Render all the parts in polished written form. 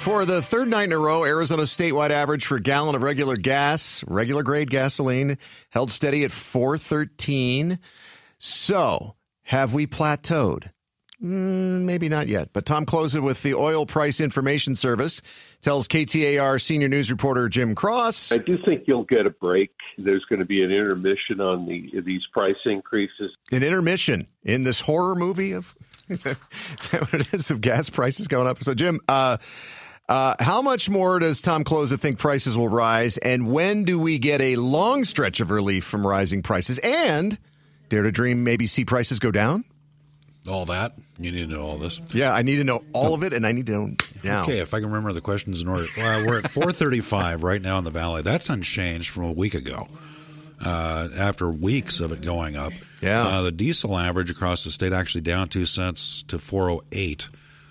For the third night in a row, Arizona's statewide average for a gallon of regular grade gasoline, held steady at $4.13. So, have we plateaued? Maybe not yet. But Tom Closa with the Oil Price Information Service tells KTAR senior news reporter Jim Cross. I do think you'll get a break. There's going to be an intermission on these price increases. An intermission in this horror movie of is that what it is, of gas prices going up? So, Jim, how much more does Tom Closa think prices will rise, and when do we get a long stretch of relief from rising prices? And dare to dream maybe see prices go down? All that? You need to know all this? Yeah, I need to know all of it, and I need to know now. Okay, if I can remember the questions in order. Well, we're at 435 right now in the valley. That's unchanged from a week ago. After weeks of it going up. Yeah. The diesel average across the state actually down 2 cents to 408.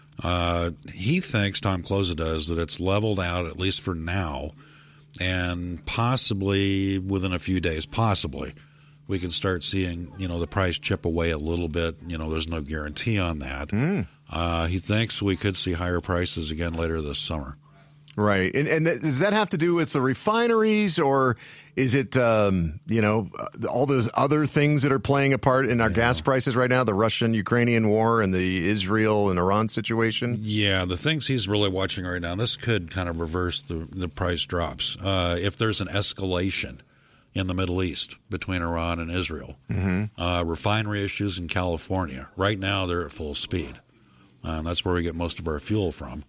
He thinks, Tom Closa does, that it's leveled out, at least for now, and possibly within a few days, we can start seeing, the price chip away a little bit. There's no guarantee on that. He thinks we could see higher prices again later this summer. Right. And does that have to do with the refineries, or is it, all those other things that are playing a part in our gas prices right now, the Russian-Ukrainian war and the Israel and Iran situation? Yeah, the things he's really watching right now, this could kind of reverse the price drops. If there's an escalation in the Middle East between Iran and Israel, refinery issues in California, right now they're at full speed. That's where we get most of our fuel from.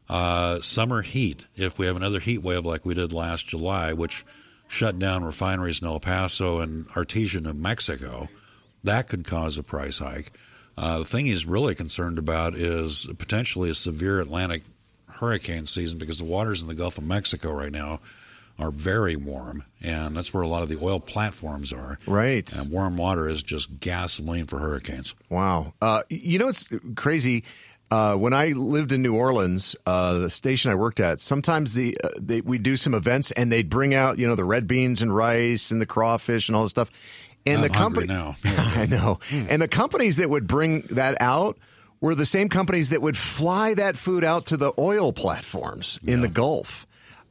Summer heat, if we have another heat wave like we did last July, which shut down refineries in El Paso and Artesia, New Mexico, that could cause a price hike. The thing he's really concerned about is potentially a severe Atlantic hurricane season, because the waters in the Gulf of Mexico right now are very warm, and that's where a lot of the oil platforms are. Right. And warm water is just gasoline for hurricanes. Wow. It's crazy. When I lived in New Orleans, the station I worked at, sometimes we'd do some events, and they'd bring out, the red beans and rice and the crawfish and all this stuff. And I'm hungry now. I know. And the companies that would bring that out were the same companies that would fly that food out to the oil platforms in the Gulf.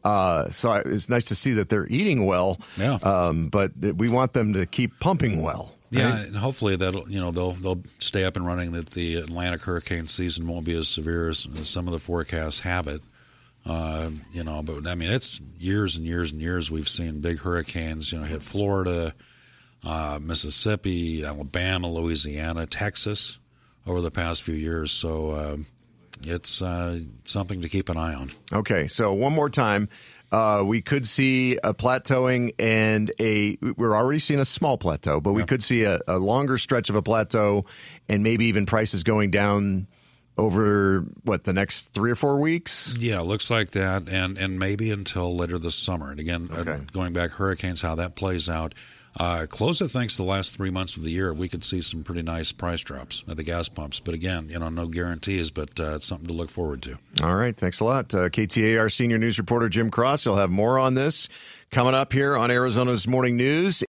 So it's nice to see that they're eating well. Yeah. But we want them to keep pumping well. Right? Yeah, and hopefully they'll stay up and running, that the Atlantic hurricane season won't be as severe as some of the forecasts have it. But I mean, it's years and years and years we've seen big hurricanes, hit Florida, Mississippi, Alabama, Louisiana, Texas over the past few years. So it's something to keep an eye on. Okay, so one more time. We could see a plateauing, and we're already seeing a small plateau, but we could see a longer stretch of a plateau, and maybe even prices going down over, the next 3 or 4 weeks? Yeah, looks like that, and maybe until later this summer. And again, going back, hurricanes, how that plays out. Closa thinks the last 3 months of the year we could see some pretty nice price drops at the gas pumps. But again, no guarantees, but it's something to look forward to. All right. Thanks a lot. KTAR senior news reporter Jim Cross. He'll have more on this coming up here on Arizona's Morning News.